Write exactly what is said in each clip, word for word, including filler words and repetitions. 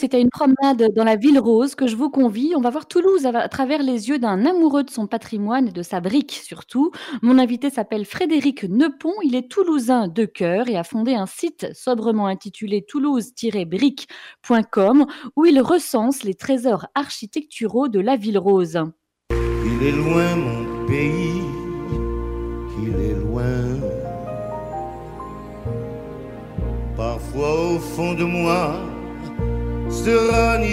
c'est à une promenade dans la ville rose que je vous convie. On va voir Toulouse à va à travers les yeux d'un amoureux de son patrimoine et de sa brique surtout. Mon invité s'appelle Frédéric Nepon, il est toulousain de cœur et a fondé un site sobrement intitulé toulouse tiret brique point com où il recense les trésors architecturaux de la ville rose. Il est loin mon pays, il est loin. Parfois au fond de moi se ranime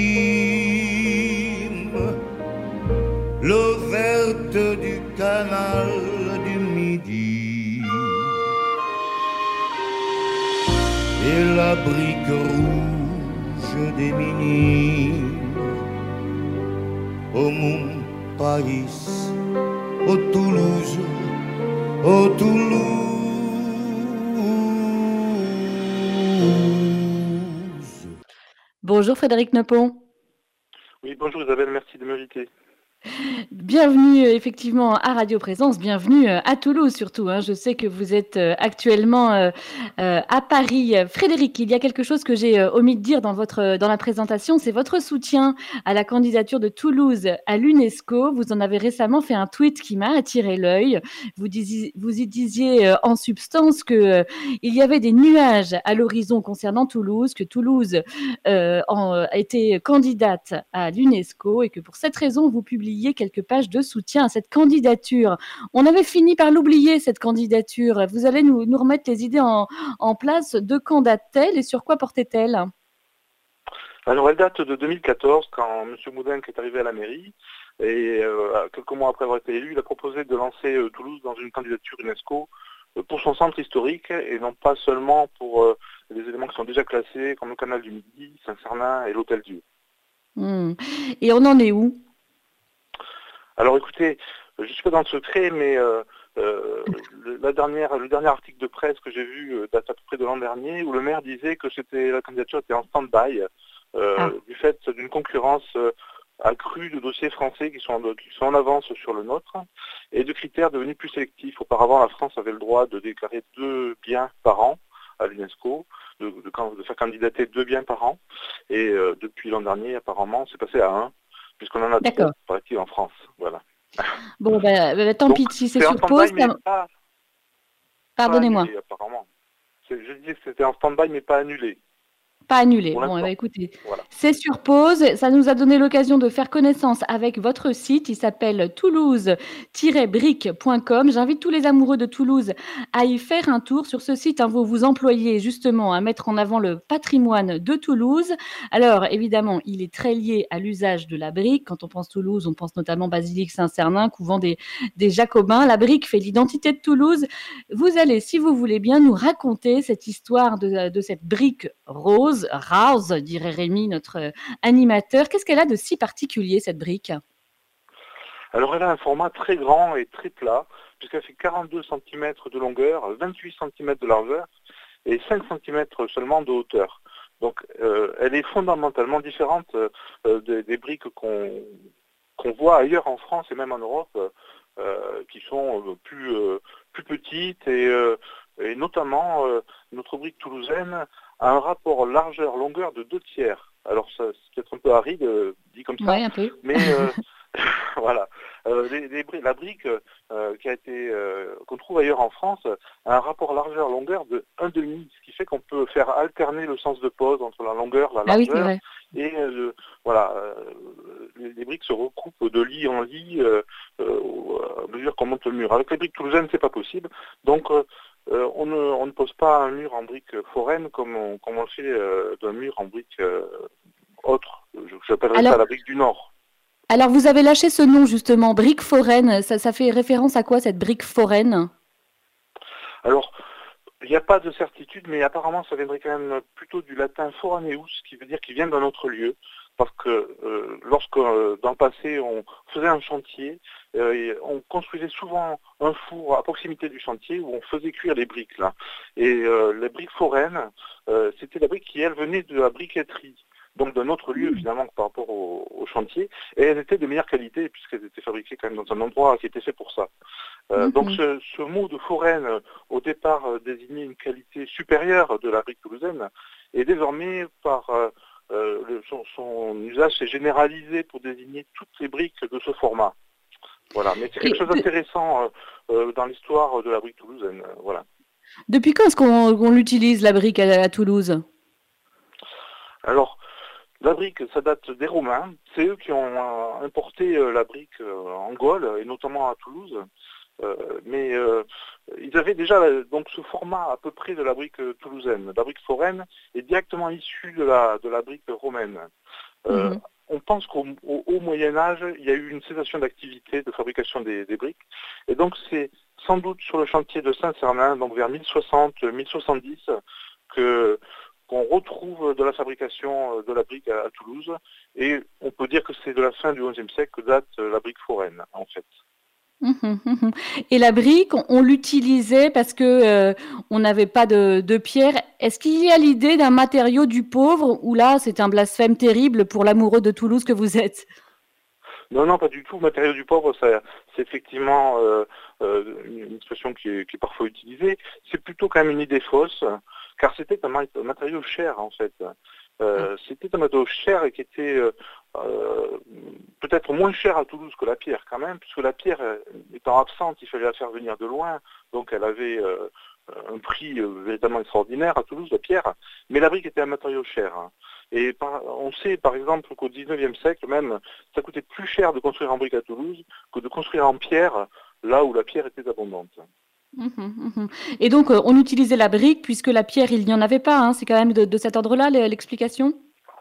l'eau verte du canal du Midi et la brique rouge des minimes au mon pays, au Toulouse, au Toulouse. Bonjour Frédéric Nepon. Oui, bonjour Isabelle, merci de m'inviter. Bienvenue euh, effectivement à Radio Présence, bienvenue euh, à Toulouse surtout. Hein. Je sais que vous êtes euh, actuellement euh, euh, à Paris. Frédéric, il y a quelque chose que j'ai euh, omis de dire dans, votre, dans la présentation, c'est votre soutien à la candidature de Toulouse à l'UNESCO. Vous en avez récemment fait un tweet qui m'a attiré l'œil. Vous, disiez, vous y disiez euh, en substance qu'il euh, y avait des nuages à l'horizon concernant Toulouse, que Toulouse euh, en, était candidate à l'UNESCO et que pour cette raison, vous publiez quelques pages de soutien à cette candidature. On avait fini par l'oublier, cette candidature. Vous allez nous, nous remettre les idées en, en place. De quand date-t-elle et sur quoi portait-elle? Alors, elle date de deux mille quatorze, quand M. Moudenc est arrivé à la mairie. Et euh, quelques mois après avoir été élu, il a proposé de lancer euh, Toulouse dans une candidature UNESCO euh, pour son centre historique et non pas seulement pour euh, des éléments qui sont déjà classés, comme le canal du Midi, Saint-Cernin et l'Hôtel-Dieu. Mmh. Et on en est où? Alors écoutez, je ne suis pas dans le secret, mais euh, euh, le, la dernière, le dernier article de presse que j'ai vu euh, date à peu près de l'an dernier, où le maire disait que c'était, la candidature était en stand-by euh, ah. du fait d'une concurrence euh, accrue de dossiers français qui sont, qui sont en avance sur le nôtre et de critères devenus plus sélectifs. Auparavant, la France avait le droit de déclarer deux biens par an à l'UNESCO, de, de, de faire candidater deux biens par an, et euh, depuis l'an dernier, apparemment, c'est passé à un. Puisqu'on en a trop, paraît-il, en France. Voilà. Bon, ben, ben tant pis, si c'est sur pause. Pas... Pardonnez-moi. Pas apparemment. Je disais que c'était en stand-by, mais pas annulé. Pas annulé. Bon, eh ben, écoutez, voilà. C'est sur pause. Ça nous a donné l'occasion de faire connaissance avec votre site. Il s'appelle toulouse tiret brique point com. J'invite tous les amoureux de Toulouse à y faire un tour. Sur ce site, hein, vous vous employez justement à mettre en avant le patrimoine de Toulouse. Alors, évidemment, il est très lié à l'usage de la brique. Quand on pense Toulouse, on pense notamment Basilique Saint-Cernin, couvent des, des Jacobins. La brique fait l'identité de Toulouse. Vous allez, si vous voulez bien, nous raconter cette histoire de, de cette brique rose. Rose, dirait Rémi, notre animateur. Qu'est-ce qu'elle a de si particulier, cette brique? Alors, elle a un format très grand et très plat, puisqu'elle fait quarante-deux centimètres de longueur, vingt-huit centimètres de largeur et cinq centimètres seulement de hauteur. Donc, euh, elle est fondamentalement différente euh, des, des briques qu'on qu'on voit ailleurs en France et même en Europe, euh, qui sont plus, euh, plus petites et, euh, et notamment euh, notre brique toulousaine a un rapport largeur-longueur de deux tiers. Alors, ça, c'est peut-être un peu aride, euh, dit comme ça, ouais, un peu. mais euh, voilà. Euh, les, les, la brique euh, qui a été euh, qu'on trouve ailleurs en France a un rapport largeur-longueur de un virgule cinq, ce qui fait qu'on peut faire alterner le sens de pose entre la longueur, la largeur, ah oui, et euh, voilà, euh, les, les briques se recoupent de lit en lit euh, euh, à mesure qu'on monte le mur. Avec les briques toulousaines, c'est pas possible. Donc euh, Euh, on, ne, on ne pose pas un mur en brique foraine comme on, comme on le fait euh, d'un mur en brique euh, autre. J'appellerais ça la brique du Nord. Alors, vous avez lâché ce nom, justement, brique foraine. Ça, ça fait référence à quoi, cette brique foraine? Alors, il n'y a pas de certitude, mais apparemment, ça viendrait quand même plutôt du latin foraneus, qui veut dire qu'il vient d'un autre lieu. Parce que euh, lorsque, euh, dans le passé, on faisait un chantier, euh, on construisait souvent un four à proximité du chantier où on faisait cuire les briques, là. Et euh, les briques foraines, euh, c'était la brique qui, elle, venait de la briqueterie. Donc d'un autre lieu, finalement, par rapport au, au chantier. Et elles étaient de meilleure qualité, puisqu'elles étaient fabriquées quand même dans un endroit qui était fait pour ça. Euh, mm-hmm. Donc ce, ce mot de foraine, au départ, euh, désignait une qualité supérieure de la brique toulousaine, et désormais, par... Euh, Euh, son, son usage s'est généralisé pour désigner toutes les briques de ce format. Voilà, mais c'est quelque Et chose de- d'intéressant euh, euh, dans l'histoire de la brique toulousaine. euh, Voilà. depuis quand est-ce qu'on on l'utilise, la brique à, à Toulouse? Alors, la brique, ça date des Romains. C'est eux qui ont euh, importé euh, la brique euh, en Gaule, et notamment à Toulouse. Euh, mais euh, ils avaient déjà euh, donc ce format à peu près de la brique euh, toulousaine. La brique foraine est directement issue de la, de la brique romaine. Euh, Mhm. on pense qu'au au, au Moyen Âge, il y a eu une cessation d'activité de fabrication des, des briques. Et donc c'est sans doute sur le chantier de Saint-Cernin, donc vers mille soixante mille soixante-dix, que qu'on retrouve de la fabrication de la brique à, à Toulouse. Et on peut dire que c'est de la fin du onzième siècle que date euh, la brique foraine, en fait. Mhm, mhm. Et la brique, on, on l'utilisait parce que euh, on n'avait pas de, de pierre. Est-ce qu'il y a l'idée d'un matériau du pauvre ou là, c'est un blasphème terrible pour l'amoureux de Toulouse que vous êtes? Non, non, pas du tout. Matériau du pauvre, ça, c'est effectivement euh, euh, une expression qui est, qui est parfois utilisée. C'est plutôt quand même une idée fausse, car c'était un, mat- un matériau cher, en fait. Ah. Euh, c'était un matériau cher et qui était euh, euh, peut-être moins cher à Toulouse que la pierre, quand même, puisque la pierre, euh, étant absente, il fallait la faire venir de loin, donc elle avait euh, un prix euh, véritablement extraordinaire à Toulouse, la pierre, mais la brique était un matériau cher. Hein. Et par- on sait par exemple qu'au dix-neuvième siècle même, ça coûtait plus cher de construire en brique à Toulouse que de construire en pierre, là où la pierre était abondante. Mhm, mhm. Et donc, euh, on utilisait la brique puisque la pierre, il n'y en avait pas, hein. C'est quand même de, de cet ordre-là l'e- l'explication?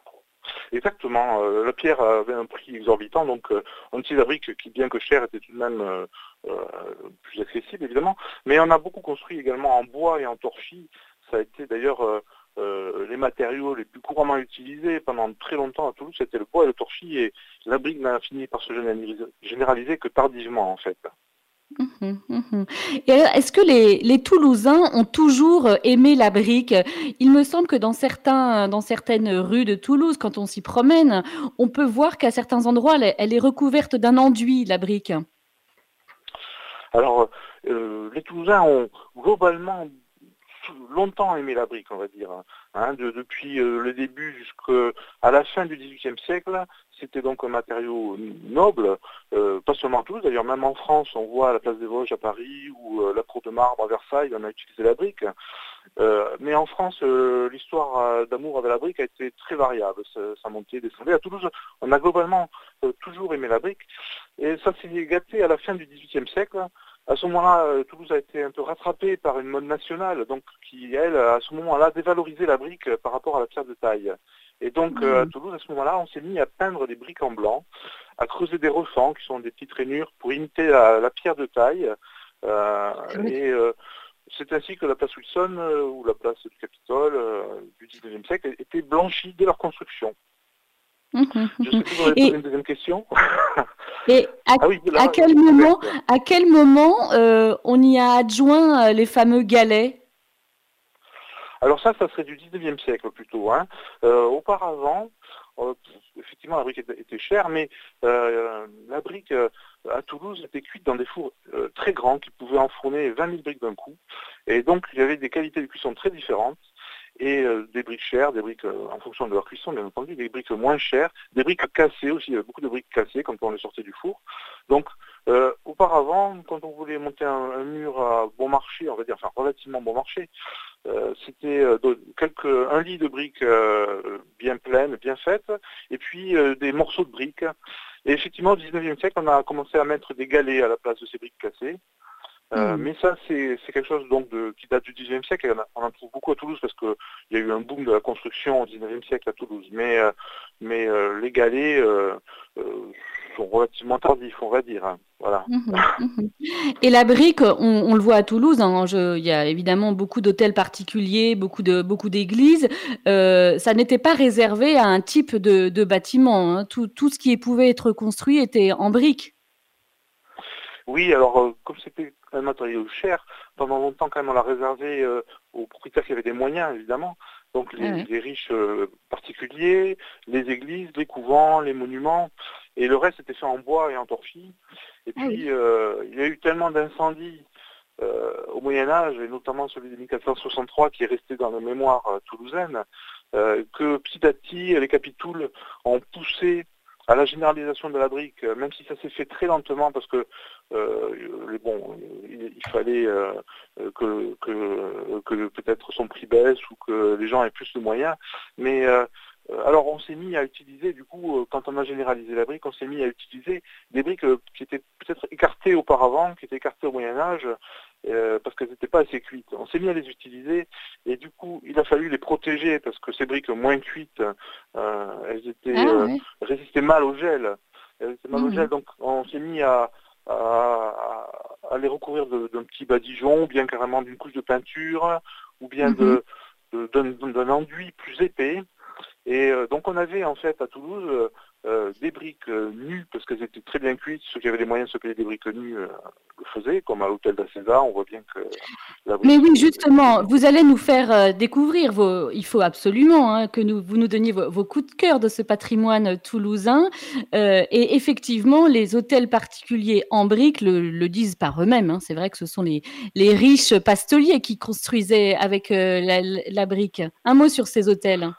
Exactement, euh, la pierre avait un prix exorbitant, donc euh, on utilise la brique qui, bien que chère, était tout de même euh, euh, plus accessible évidemment, mais on a beaucoup construit également en bois et en torchis. Ça a été d'ailleurs euh, euh, les matériaux les plus couramment utilisés pendant très longtemps à Toulouse, c'était le bois et le torchis, et la brique n'a fini par se généraliser, généraliser que tardivement en fait. Mhm, mhm. Et alors, est-ce que les, les Toulousains ont toujours euh, aimé la brique? Il me semble que dans certains, dans certaines rues de Toulouse, quand on s'y promène, on peut voir qu'à certains endroits, elle, est elle est recouverte d'un enduit, la brique. Alors, euh, les Toulousains ont globalement longtemps aimé la brique, on va dire. Hein, de- depuis euh, le début jusqu'à la fin du dix-huitième siècle, c'était donc un matériau noble, euh, pas seulement à Toulouse, d'ailleurs même en France, on voit à la place des Vosges à Paris ou euh, la Cour de Marbre à Versailles, on a utilisé la brique. Euh, mais en France, euh, l'histoire euh, d'amour avec la brique a été très variable, ça, ça montait, descendait. À Toulouse, on a globalement euh, toujours aimé la brique, et ça s'est gâté à la fin du dix-huitième siècle. À ce moment-là, euh, Toulouse a été un peu rattrapée par une mode nationale, donc qui, elle, à ce moment-là, dévalorisait la brique euh, par rapport à la pierre de taille. Et donc, euh, à Mhm. Toulouse, à ce moment-là, on s'est mis à peindre des briques en blanc, à creuser des refends, qui sont des petites rainures, pour imiter la, la pierre de taille. Euh, C'est vrai. et euh, c'est ainsi que la place Wilson, euh, ou la place du Capitole, euh, du dix-neuvième siècle, était blanchie dès leur construction. Mhm, Je sais mhm. plus, vous avez posé Et, une deuxième question. et à, Ah oui, à là, quel moment, recouverte. à quel moment euh, on y a adjoint euh, les fameux galets? Alors ça, ça serait du dix-neuvième siècle plutôt. Hein. Euh, auparavant, euh, effectivement, la brique était, était chère, mais euh, la brique euh, à Toulouse était cuite dans des fours euh, très grands qui pouvaient enfourner vingt mille briques d'un coup. Et donc, il y avait des qualités de cuisson très différentes. Et euh, des briques chères, des briques euh, en fonction de leur cuisson, bien entendu, des briques moins chères, des briques cassées aussi, il y avait beaucoup de briques cassées quand on les sortait du four. Donc, euh, auparavant, quand on voulait monter un, un mur à bon marché, on va dire, enfin relativement bon marché, euh, c'était euh, de- quelques, un lit de briques euh, bien pleines, bien faites, et puis euh, des morceaux de briques. Et effectivement, au dix-neuvième siècle, on a commencé à mettre des galets à la place de ces briques cassées. Euh, Mhm. mais ça, c'est c'est quelque chose donc de, qui date du dix-neuvième siècle, et on, a- on en trouve beaucoup à Toulouse parce qu'il y a eu un boom de la construction au dix-neuvième siècle à Toulouse. Mais, euh, mais euh, les galets euh, euh, sont relativement tardifs, on va dire. Hein. Voilà. Mhm, mhm. Et la brique, on, on le voit à Toulouse, hein, je- il y a évidemment beaucoup d'hôtels particuliers, beaucoup de, beaucoup d'églises. Euh, ça n'était pas réservé à un type de, de bâtiment, hein. Tout, tout ce qui pouvait être construit était en brique. Oui, alors euh, comme c'était un matériau cher, pendant longtemps quand même on l'a réservé euh, aux propriétaires qui avaient des moyens évidemment, donc Ah les, ouais. les riches euh, particuliers, les églises, les couvents, les monuments, et le reste était fait en bois et en torchis. Et Ah oui. puis euh, il y a eu tellement d'incendies euh, au Moyen Âge, et notamment celui de mille quatre cent soixante-trois qui est resté dans la mémoire euh, toulousaine, euh, que petit à petit, les capitouls ont poussé à la généralisation de la brique, même si ça s'est fait très lentement parce que euh, bon, il, il fallait euh, que, que, que peut-être son prix baisse ou que les gens aient plus de moyens. Mais euh, alors on s'est mis à utiliser, du coup, quand on a généralisé la brique, on s'est mis à utiliser des briques qui étaient peut-être écartées auparavant, qui étaient écartées au Moyen-Âge, euh, parce qu'elles n'étaient pas assez cuites. On s'est mis à les utiliser et du coup, il a fallu les protéger parce que ces briques moins cuites, euh, elles étaient Ah, euh, ouais. résistaient mal au gel. Elles étaient mal au Mhm. gel, donc on s'est mis à, à, à les recouvrir d'un petit badigeon, ou bien carrément d'une couche de peinture, ou bien Mhm. de, de, d'un, d'un enduit plus épais. Et euh, donc on avait en fait à Toulouse euh, euh, des briques euh, nues parce qu'elles étaient très bien cuites. Ceux qui avaient les moyens de se payer des briques nues euh, le faisaient, comme à l'hôtel d'Acéza. On voit bien que la Mais brique oui, euh, était justement, nue. vous allez nous faire euh, découvrir vos. Il faut absolument hein, que nous, vous nous donniez vos, vos coups de cœur de ce patrimoine toulousain. Euh, et effectivement, les hôtels particuliers en briques le, le disent par eux-mêmes. Hein. C'est vrai que ce sont les, les riches pasteliers qui construisaient avec euh, la, la brique. Un mot sur ces hôtels.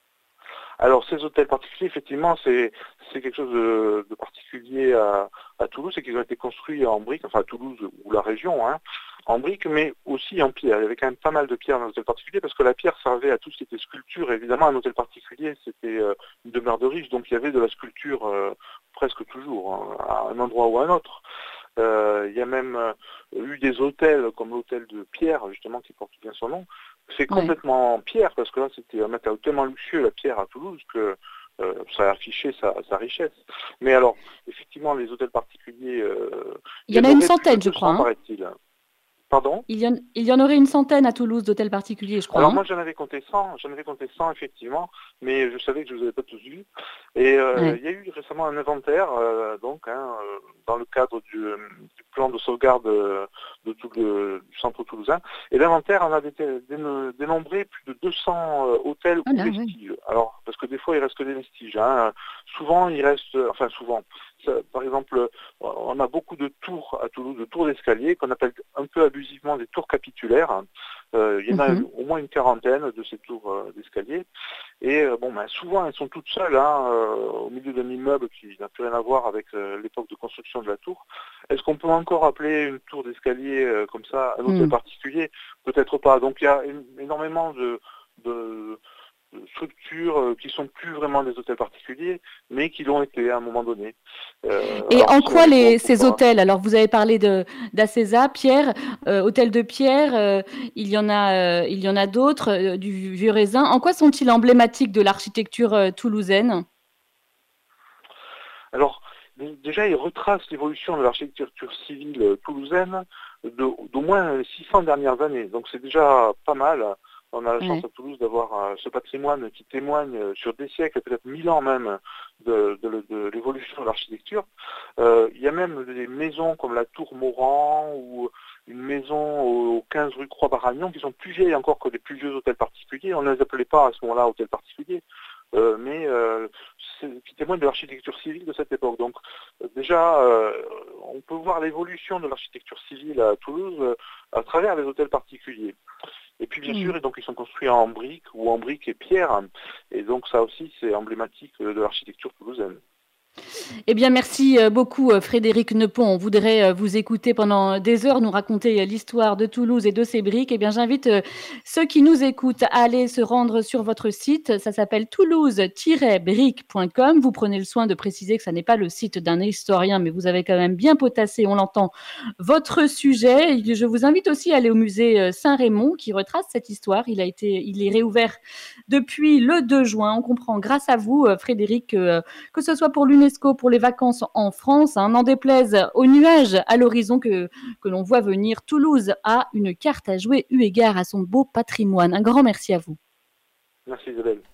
Alors ces hôtels particuliers, effectivement, c'est c'est quelque chose de, de particulier à, à Toulouse, c'est qu'ils ont été construits en briques, enfin à Toulouse ou la région, hein, en briques, mais aussi en pierre. Il y avait quand même pas mal de pierres dans l'hôtel particulier parce que la pierre servait à tout ce qui était sculpture. Évidemment, un hôtel particulier, c'était euh, une demeure de riche, donc il y avait de la sculpture euh, presque toujours, hein, à un endroit ou à un autre. Euh, il y a même euh, eu des hôtels comme l'hôtel de Pierre, justement, qui porte bien son nom. C'est Ouais. complètement en pierre, parce que là, c'était un matériau tellement luxueux, la pierre à Toulouse, que euh, ça a affiché sa, sa richesse. Mais alors, effectivement, les hôtels particuliers, euh, Il il y y en en a une aurait plus de centaine, je crois. deux cents, Hein. paraît-il. Pardon? Il y, en, il y en aurait une centaine à Toulouse d'hôtels particuliers, je crois. Alors Hein. moi j'en avais compté cent, j'en avais compté cent effectivement, mais je savais que je ne vous avais pas tous vus. Et euh, Ouais. il y a eu récemment un inventaire, euh, donc hein, euh, dans le cadre du, du plan de sauvegarde euh, de tout le, du centre toulousain. Et l'inventaire en a dé- dé- dénombré plus de deux cents euh, hôtels Oh ou là, ouais. vestiges. Alors parce que des fois il reste que des vestiges. Hein. Souvent il reste, enfin souvent. Ça, par exemple, on a beaucoup de tours à Toulouse, de tours d'escalier qu'on appelle un peu abusivement des tours capitulaires. Euh, il y en a Mhm. au moins une quarantaine de ces tours euh, d'escalier. Et euh, bon, ben, souvent elles sont toutes seules, hein, euh, au milieu d'un immeuble qui n'a plus rien à voir avec euh, l'époque de construction de la tour. Est-ce qu'on peut encore appeler une tour d'escalier euh, comme ça un hôtel Mhm. particulier? Peut-être pas. Donc il y a énormément de, de, de structures euh, qui sont plus vraiment des hôtels particuliers, mais qui l'ont été à un moment donné. Euh, Et alors en selon quoi les, l'époque ou ces pas. hôtels, alors vous avez parlé de d'Acéza, Pierre, euh, hôtel de Pierre, euh, il y en a, euh, il y en a d'autres, euh, du Vieux Raisin. En quoi sont-ils emblématiques de l'architecture euh, toulousaine? Alors, déjà, il retrace l'évolution de l'architecture civile euh, toulousaine de- d'au moins six cents dernières années. Donc c'est déjà pas mal. On a la chance Ouais. à Toulouse d'avoir euh, ce patrimoine qui témoigne euh, sur des siècles, peut-être mille ans même, de, de- de l'évolution de l'architecture. Euh, il y a même des maisons comme la Tour Morand ou une maison au quinze rue Croix-Baragnon qui sont plus vieilles encore que les plus vieux hôtels particuliers. On ne les appelait pas à ce moment-là hôtels particuliers. Euh, mais euh, qui témoigne de l'architecture civile de cette époque. Donc euh, déjà, euh, on peut voir l'évolution de l'architecture civile à Toulouse euh, à travers les hôtels particuliers. Et puis bien Mm. sûr, et donc ils sont construits en briques ou en briques et pierres. Et donc ça aussi, c'est emblématique euh, de l'architecture toulousaine. Eh bien, merci euh, beaucoup, euh, Frédéric Nepon. On voudrait euh, vous écouter pendant des heures nous raconter euh, l'histoire de Toulouse et de ses briques. Eh bien, j'invite euh, ceux qui nous écoutent à aller se rendre sur votre site. Ça s'appelle toulouse tiret brique point com. Vous prenez le soin de préciser que ça n'est pas le site d'un historien, mais vous avez quand même bien potassé, on l'entend, votre sujet. Je vous invite aussi à aller au musée euh, Saint-Raymond qui retrace cette histoire. Il a été, il est réouvert depuis le deux juin. On comprend grâce à vous, euh, Frédéric, que euh, que ce soit pour l'UNESCO, pour les vacances en France, hein, n'en déplaise aux nuages à l'horizon que, que l'on voit venir, Toulouse a une carte à jouer eu égard à son beau patrimoine. Un grand merci à vous. Merci Isabelle.